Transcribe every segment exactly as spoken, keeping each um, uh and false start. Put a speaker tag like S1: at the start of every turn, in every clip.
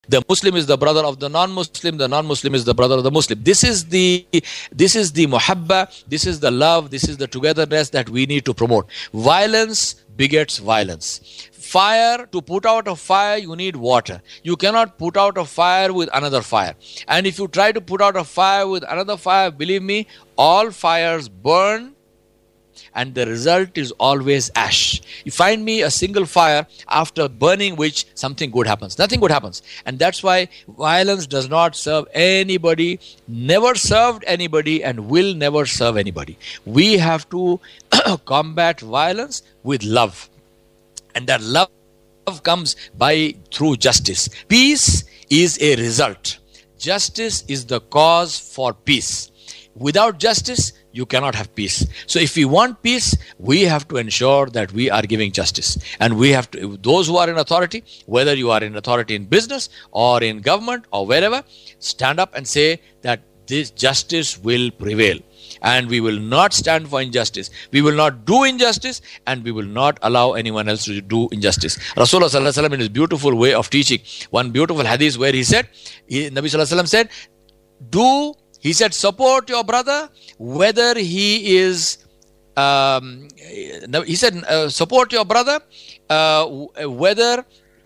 S1: The Muslim is the brother of the non-Muslim. The non-Muslim is the brother of the Muslim. This is the this is the muhabba. This is the love. This is the togetherness that we need to promote. Violence begets violence. Fire, to put out a fire, you need water. You cannot put out a fire with another fire. And if you try to put out a fire with another fire, believe me, all fires burn, and the result is always ash. You find me a single fire after burning which something good happens. Nothing good happens. And that's why violence does not serve anybody, never served anybody, and will never serve anybody. We have to combat violence with love. And that love comes by through justice. Peace is a result. Justice is the cause for peace. Without justice, you cannot have peace. So if we want peace, we have to ensure that we are giving justice. And we have to, those who are in authority, whether you are in authority in business or in government or wherever, stand up and say that this justice will prevail. And we will not stand for injustice. We will not do injustice, and we will not allow anyone else to do injustice. Rasulullah sallallahu alaihi wasallam, in his beautiful way of teaching, one beautiful hadith where he said, he, Nabi sallallahu alaihi wasallam said, do, he said, support your brother whether he is, um, he said, uh, support your brother uh, whether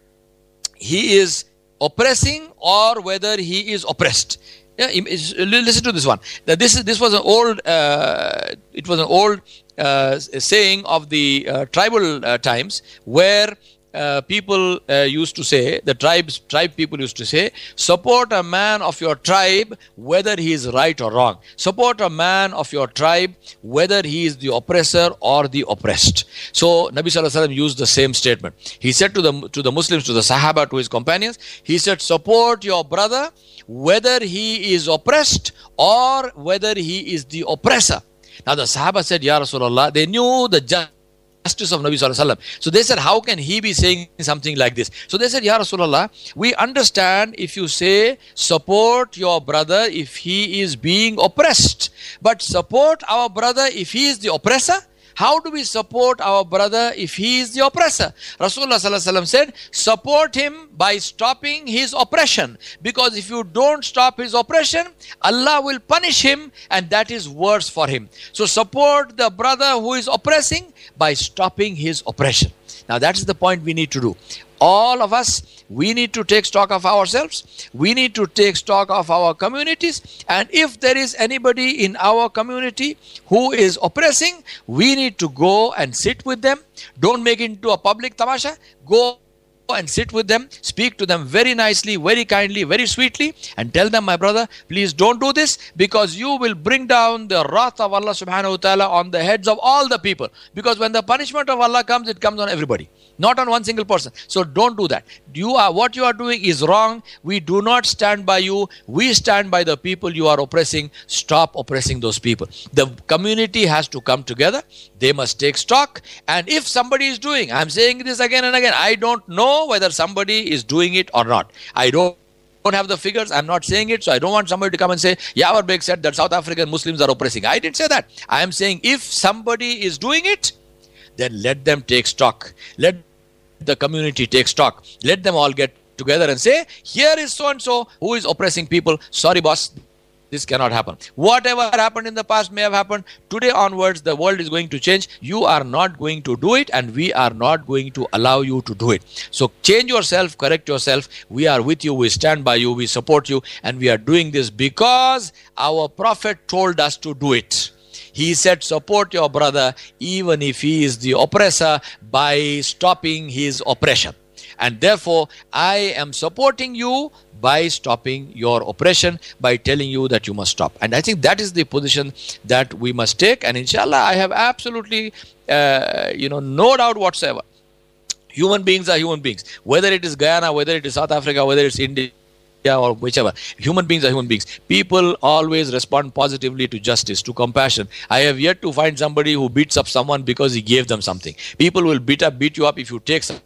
S1: he is oppressing or whether he is oppressed. Yeah, listen to this one. This is this was an old. Uh, it was an old uh, saying of the uh, tribal uh, times, where uh, people uh, used to say, the tribes tribe people used to say, support a man of your tribe whether he is right or wrong. Support a man of your tribe whether he is the oppressor or the oppressed. So Nabi sallallahu alaihi wasallam used the same statement. He said to the to the Muslims, to the Sahaba, to his companions, he said, support your brother whether he is oppressed or whether he is the oppressor. Now the Sahaba said, Ya Rasulullah, they knew the justice of Nabi Sallallahu Alaihi Wasallam. So they said, how can he be saying something like this? So they said, Ya Rasulullah, we understand if you say support your brother if he is being oppressed, but support our brother if he is the oppressor? How do we support our brother if he is the oppressor? Rasulullah sallallahu alaihi wasallam said, support him by stopping his oppression. Because if you don't stop his oppression, Allah will punish him, and that is worse for him. So support the brother who is oppressing by stopping his oppression. Now that is the point we need to do. All of us, we need to take stock of ourselves. We need to take stock of our communities. And if there is anybody in our community who is oppressing, we need to go and sit with them. Don't make it into a public tamasha. Go and sit with them, speak to them very nicely, very kindly, very sweetly, and tell them, my brother, please don't do this, because you will bring down the wrath of Allah subhanahu wa ta'ala on the heads of all the people. Because when the punishment of Allah comes, it comes on everybody, not on one single person. So don't do that. You are, what you are doing is wrong. We do not stand by you. We stand by the people you are oppressing. Stop oppressing those people. The community has to come together. They must take stock. And if somebody is doing, I'm saying this again and again, I don't know whether somebody is doing it or not. I don't don't have the figures. I'm not saying it, so I don't want somebody to come and say, Yawar Beg said that South African Muslims are oppressing. I didn't say that. I am saying if somebody is doing it, then let them take stock. Let the community take stock. Let them all get together and say, here is so-and-so who is oppressing people. Sorry, boss. This cannot happen. Whatever happened in the past may have happened. Today onwards, the world is going to change. You are not going to do it, and we are not going to allow you to do it. So change yourself, correct yourself. We are with you. We stand by you. We support you. And we are doing this because our Prophet told us to do it. He said, support your brother even if he is the oppressor by stopping his oppression. And therefore, I am supporting you by stopping your oppression, by telling you that you must stop. And I think that is the position that we must take. And inshallah, I have absolutely, uh, you know, no doubt whatsoever. Human beings are human beings. Whether it is Guyana, whether it is South Africa, whether it's India, or whichever. Human beings are human beings. People always respond positively to justice, to compassion. I have yet to find somebody who beats up someone because he gave them something. People will beat up, beat you up if you take something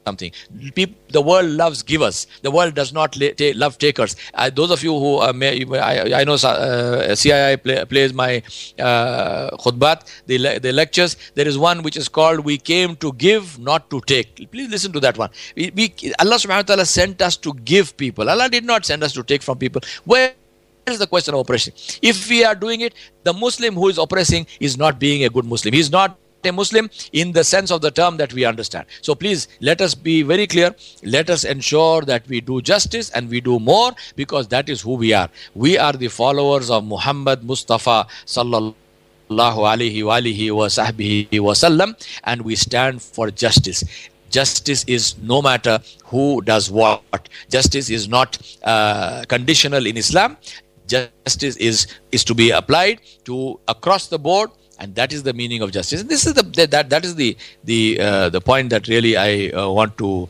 S1: something. People, the world loves givers. The world does not la- ta- love takers. Uh, those of you who uh, may, I, I know uh, C I I play, plays my uh, khutbat, the, le- the lectures. There is one which is called "We came to give, not to take." Please listen to that one. We, we, Allah subhanahu wa ta'ala sent us to give people. Allah did not send us to take from people. Where is the question of oppression? If we are doing it, the Muslim who is oppressing is not being a good Muslim. He is not a Muslim in the sense of the term that we understand. So please, let us be very clear. Let us ensure that we do justice and we do more, because that is who we are. We are the followers of Muhammad Mustafa sallallahu alaihi wa alihi wa sahbihi wa sallam, and we stand for justice. Justice is no matter who does what. Justice is not uh, conditional in Islam. Justice is is to be applied to across the board. And that is the meaning of justice. And this is the that that is the the uh, the point that really I uh, want to,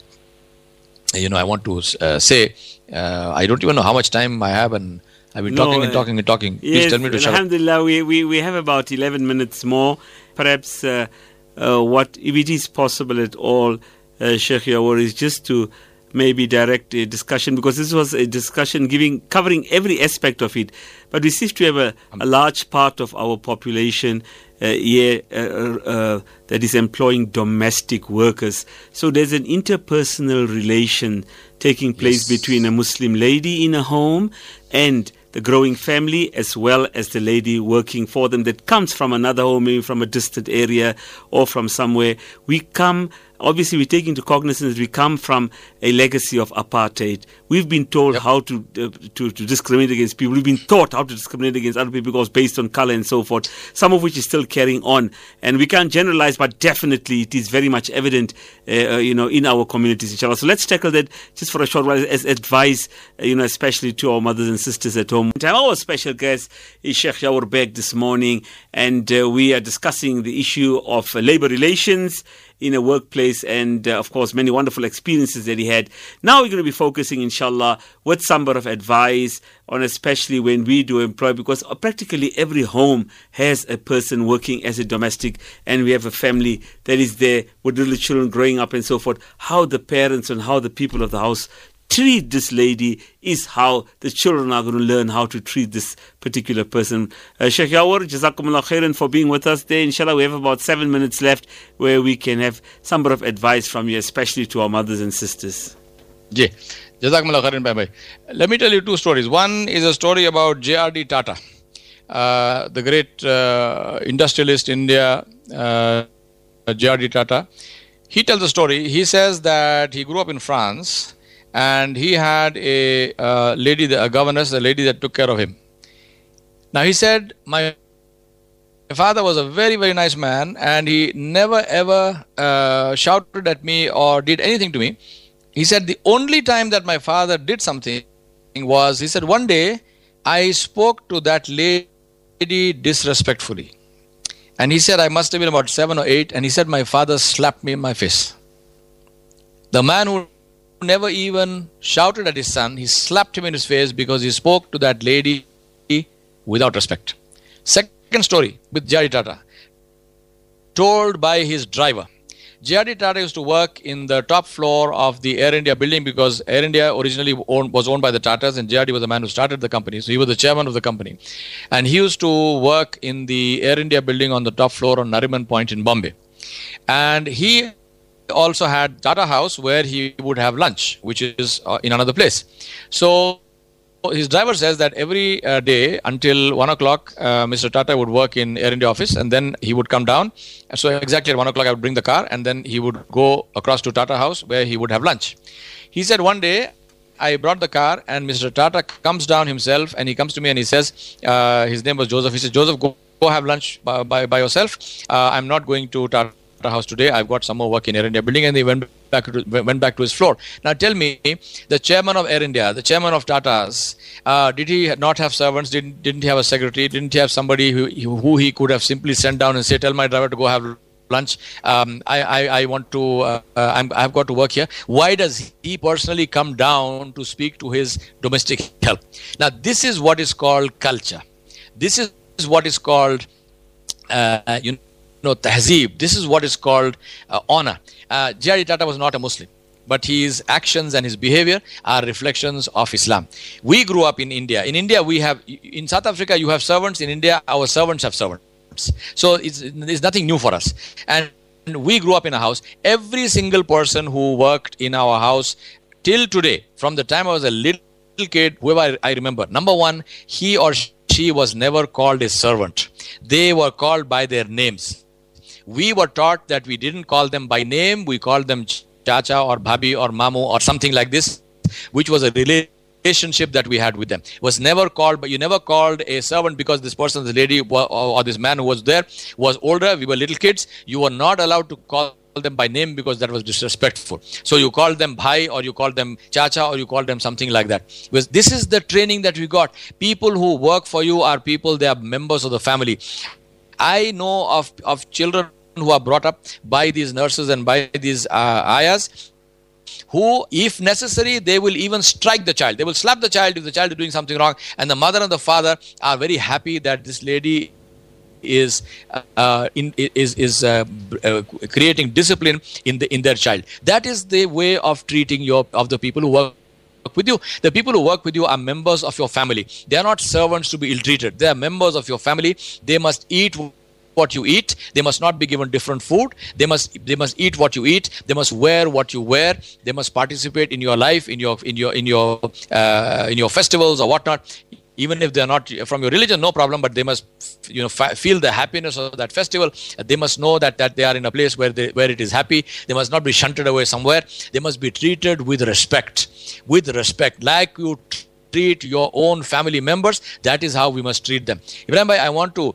S1: you know, I want to uh, say. Uh, I don't even know how much time I have, and I've been no, talking and talking and talking. Please
S2: yes,
S1: tell me to shut up.
S2: Alhamdulillah, we, we we have about eleven minutes more. Perhaps uh, uh, what if it is possible at all, uh, Sheikh Yawar, is just to maybe direct a discussion, because this was a discussion giving covering every aspect of it. But we seem to have a, a large part of our population uh, here uh, uh, that is employing domestic workers. So there's an interpersonal relation taking place yes. between a Muslim lady in a home and the growing family, as well as the lady working for them that comes from another home, maybe from a distant area or from somewhere. We come, obviously we take into cognizance we come from a legacy of apartheid. We've been told yep. how to, uh, to to discriminate against people. We've been taught how to discriminate against other people because based on color and so forth, some of which is still carrying on. And we can't generalize, but definitely it is very much evident, uh, you know, in our communities, inshallah. So let's tackle that just for a short while as advice, uh, you know, especially to our mothers and sisters at home. Our special guest is Sheikh Yawar Beg this morning, and uh, we are discussing the issue of uh, labor relations in a workplace and, uh, of course, many wonderful experiences that he had. Now we're going to be focusing, inshallah, with some bit of advice on especially when we do employ, because practically every home has a person working as a domestic, and we have a family that is there with little children growing up and so forth. How the parents and how the people of the house treat this lady is how the children are going to learn how to treat this particular person. Uh, Sheikh Yawar, Jazakumullah khairan for being with us there. Inshallah, we have about seven minutes left where we can have some bit of advice from you, especially to our mothers and sisters.
S1: Yeah. Jazakumullah khairan, bye bye. Let me tell you two stories. One is a story about J R D Tata, uh, the great uh, industrialist in India, uh, J R D Tata. He tells a story. He says that he grew up in France, and he had a uh, lady, a governess, a lady that took care of him. Now he said, my father was a very, very nice man, and he never ever uh, shouted at me or did anything to me. He said the only time that my father did something was, he said, one day I spoke to that lady disrespectfully. And he said, I must have been about seven or eight, and he said, my father slapped me in my face. The man who never even shouted at his son, he slapped him in his face because he spoke to that lady without respect. Second story with J R D Tata, told by his driver. J R D Tata used to work in the top floor of the Air India building, because Air India originally owned, was owned by the Tatas, and J R D was the man who started the company. So he was the chairman of the company. And he used to work in the Air India building on the top floor on Nariman Point in Bombay. And he also had Tata House where he would have lunch, which is uh, in another place. So his driver says that every uh, day until one o'clock, uh, Mister Tata would work in Air India office, and then he would come down. So exactly at one o'clock, I would bring the car, and then he would go across to Tata House where he would have lunch. He said one day, I brought the car, and Mister Tata comes down himself, and he comes to me and he says, uh, his name was Joseph. He says, Joseph, go, go have lunch by, by, by yourself. Uh, I'm not going to Tata House today. I've got some more work in Air India building. And he went back to went back to his floor. Now tell me, the chairman of Air India, the chairman of Tata's, uh, did he not have servants? Didn't didn't he have a secretary? Didn't he have somebody who who he could have simply sent down and say, tell my driver to go have lunch? Um, I, I I want to. Uh, uh, I'm I've got to work here. Why does he personally come down to speak to his domestic help? Now this is what is called culture. This is what is called uh, you know. No, tahzeeb. This is what is called uh, honor. Uh, J R D Tata was not a Muslim. but his actions and his behavior are reflections of Islam. We grew up in India. In India, we have, in South Africa, you have servants. In India, our servants have servants. So it's, it's nothing new for us. And we grew up in a house. Every single person who worked in our house till today, from the time I was a little kid, whoever I remember, number one, he or she was never called a servant. They were called by their names. We were taught that we didn't call them by name. We called them Chacha or Bhabi or Mamu or something like this, which was a relationship that we had with them. It was never called, but you never called a servant because this person, this lady or this man who was there was older. We were little kids. You were not allowed to call them by name because that was disrespectful. So you called them Bhai, or you called them Chacha, or you called them something like that. Because this is the training that we got. People who work for you are people, they are members of the family. I know of, of children who are brought up by these nurses and by these uh, ayahs, who, if necessary, they will even strike the child. They will slap the child if the child is doing something wrong. And the mother and the father are very happy that this lady is uh, in, is is uh, uh, creating discipline in the in their child. That is the way of treating your of the people who work with you. The people who work with you are members of your family. They are not servants to be ill-treated. They are members of your family. They must eat what you eat. They must not be given different food. They must they must eat what you eat. They must wear what you wear. They must participate in your life, in your in your in your uh, in your festivals or whatnot. Even if they are not from your religion, no problem. But they must, you know, f- feel the happiness of that festival. They must know that that they are in a place where they where it is happy. They must not be shunted away somewhere. They must be treated with respect, with respect, like you t- treat your own family members. That is how we must treat them. Ibrahim bhai, I want to.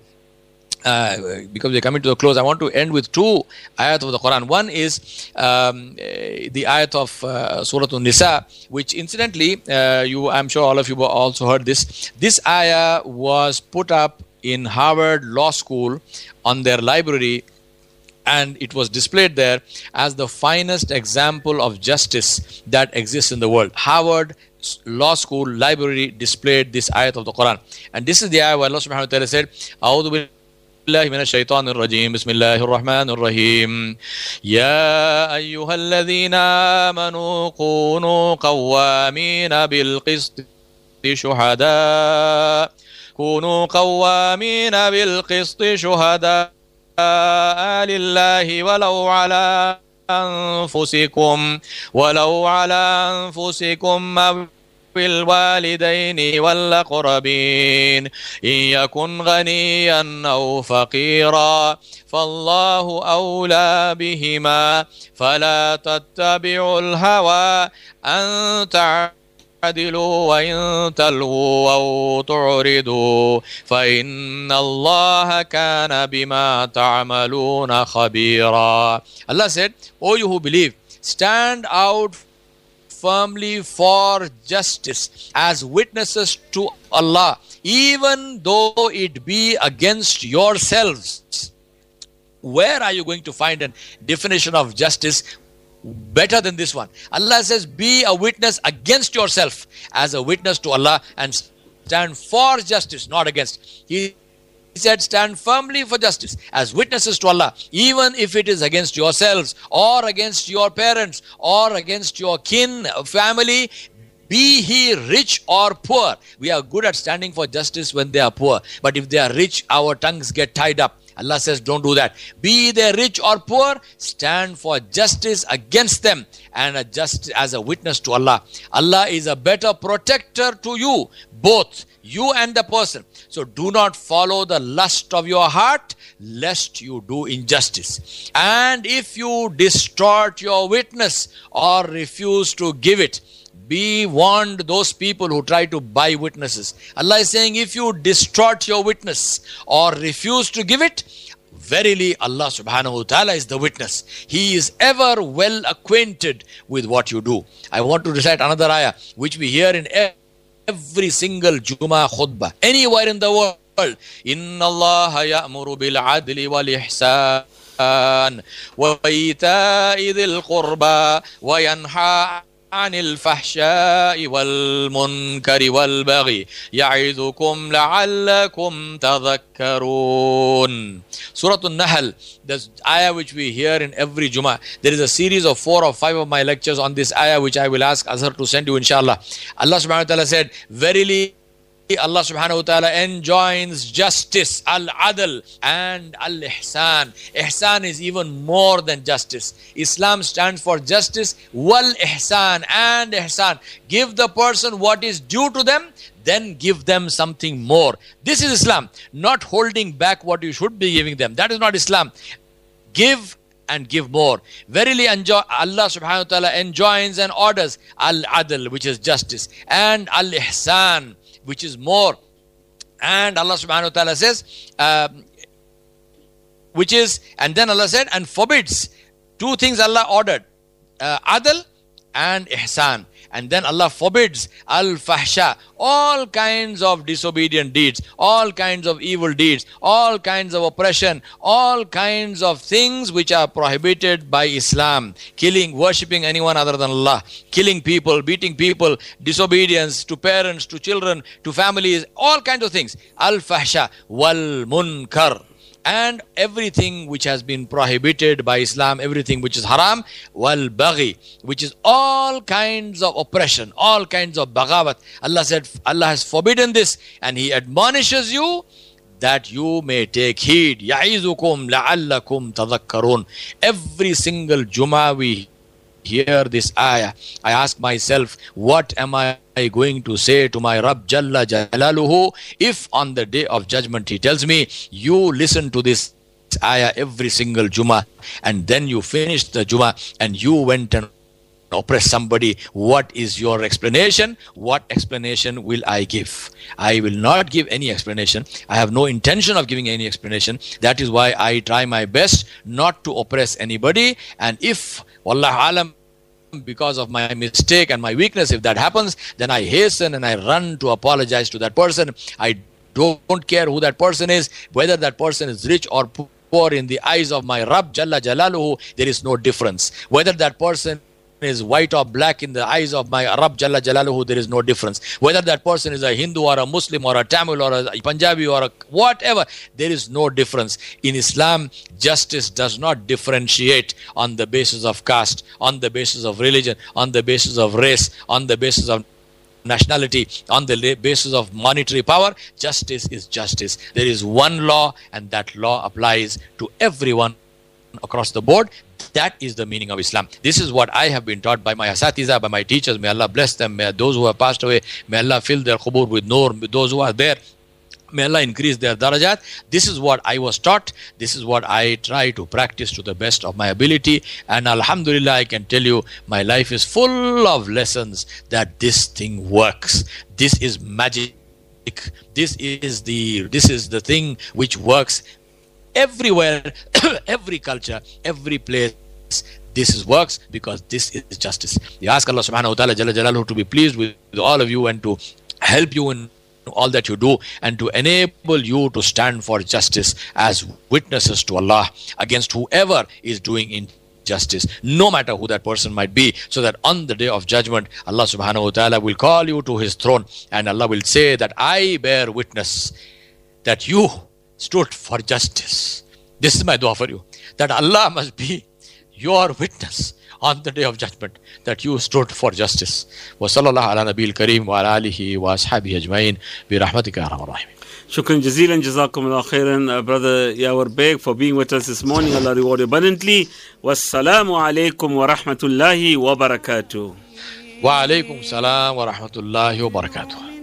S1: Uh, because we're coming to the close, I want to end with two ayat of the Quran. One is um, the ayat of uh, Surah An-Nisa, which incidentally, uh, you, I'm sure all of you also heard this. This ayah was put up in Harvard Law School on their library, and it was displayed there as the finest example of justice that exists in the world. Harvard Law School library displayed this ayat of the Quran. And this is the ayah where Allah subhanahu wa ta'ala said, A'udhu bil الله من الشيطان الرجيم بسم الله الرحمن الرحيم يا أيها الذين آمنوا كونوا قوامين بالقسط شهداء كونوا قوامين بالقسط شهداء لله ولو على أنفسكم ولو على أنفسكم بالوالدين والأقربين إن يكن غنيا أو فقيرا فالله أولى بهما فلا تتبعوا الهوى أن تعدلوا وإن تلووا أو تعرضوا فإن الله كان بما تعملون خبيرا. Allah said, O you who believe, stand out firmly for justice as witnesses to Allah, even though it be against yourselves. Where are you going to find a definition of justice better than this one? Allah says, be a witness against yourself as a witness to Allah and stand for justice, not against. He He said, stand firmly for justice as witnesses to Allah, even if it is against yourselves or against your parents or against your kin, family, be he rich or poor. We are good at standing for justice when they are poor. But if they are rich, our tongues get tied up. Allah says, don't do that. Be they rich or poor, stand for justice against them and a just as a witness to Allah. Allah is a better protector to you, both you and the person. So do not follow the lust of your heart, lest you do injustice. And if you distort your witness or refuse to give it, be warned those people who try to buy witnesses. Allah is saying, if you distort your witness or refuse to give it, verily Allah subhanahu wa ta'ala is the witness. He is ever well acquainted with what you do. I want to recite another ayah, which we hear in every single Jummah khutbah, anywhere in the world. Inna Allah ya'muru bil adli wal ihsan wa ita'i dhil qurba wa yanha عن الفحشاء والمنكر والبغي يعظكم لعلكم تذكرون. Surah An-Nahl, this ayah which we hear in every Jummah. There is a series of four or five of my lectures on this ayah which I will ask Azhar to send you inshallah. Allah subhanahu wa ta'ala said, verily Allah subhanahu wa ta'ala enjoins justice, al-adl and al-ihsan. Ihsan is even more than justice. Islam stands for justice, wal-ihsan and ihsan. Give the person what is due to them, then give them something more. This is Islam, not holding back what you should be giving them. That is not Islam. Give and give more. Verily enjoy, Allah subhanahu wa ta'ala enjoins and orders al-adl, which is justice, and al-ihsan, which is more. And Allah subhanahu wa ta'ala says, uh, which is, and then Allah said, and forbids. Two things Allah ordered, uh, adl and ihsan. And then Allah forbids al-fahsha, all kinds of disobedient deeds, all kinds of evil deeds, all kinds of oppression, all kinds of things which are prohibited by Islam. Killing, worshipping anyone other than Allah, killing people, beating people, disobedience to parents, to children, to families, all kinds of things. Al-fahsha wal-munkar. And everything which has been prohibited by Islam, everything which is haram, wal baghi, which is all kinds of oppression, all kinds of baghawat. Allah said, Allah has forbidden this, and He admonishes you that you may take heed. Ya'izukum la'allakum tadhakkarun. Every single Jummah we hear this ayah, I ask myself, what am I going to say to my Rabb Jalla Jalaluhu if on the day of judgment He tells me, you listen to this ayah every single Jummah, and then you finished the Jummah and you went and oppressed somebody. What is your explanation? What explanation will I give? I will not give any explanation. I have no intention of giving any explanation. That is why I try my best not to oppress anybody. And if, wallahu alam, because of my mistake and my weakness, if that happens, then I hasten and I run to apologize to that person. I don't care who that person is, whether that person is rich or poor. In the eyes of my Rabb Jalla Jalaluhu, there is no difference. Whether that person is white or black, in the eyes of my Rabb Jalla Jalaluhu, there is no difference. Whether that person is a Hindu or a Muslim or a Tamil or a Punjabi or a whatever, there is no difference. In Islam, justice does not differentiate on the basis of caste, on the basis of religion, on the basis of race, on the basis of nationality, on the basis of monetary power. Justice is justice. There is one law, and that law applies to everyone across the board. That is the meaning of Islam. This is what I have been taught by my asatiza, by my teachers. May Allah bless them. May those who have passed away, may Allah fill their qubur with nur. Those who are there, may Allah increase their darajat. This is what I was taught. This is what I try to practice to the best of my ability. And alhamdulillah, I can tell you, my life is full of lessons that this thing works. This is magic. This is the, this is the thing which works everywhere, every culture, every place. This is works because this is justice. We ask Allah subhanahu wa ta'ala Jalla Jalaluhu to be pleased with all of you and to help you in all that you do, and to enable you to stand for justice as witnesses to Allah against whoever is doing injustice, no matter who that person might be, so that on the day of judgment, Allah subhanahu wa ta'ala will call you to His throne, and Allah will say that I bear witness that you stood for justice. This is my dua for you, that Allah must be your witness on the day of judgment that you stood for justice. Wa sallallahu ala nabiyil kareem wa ala alihi wa ashabihi ajma'in bi rahmatika ya arhamar rahimin.
S2: Shukran jazeelan, jazakumullah khairan, uh, Brother Yawar Beg, for being with us this morning. Allah reward you abundantly. Wassalamu alaikum wa rahmatullahi wa barakatuh.
S1: Wa alaikum salam wa rahmatullahi wa barakatuh.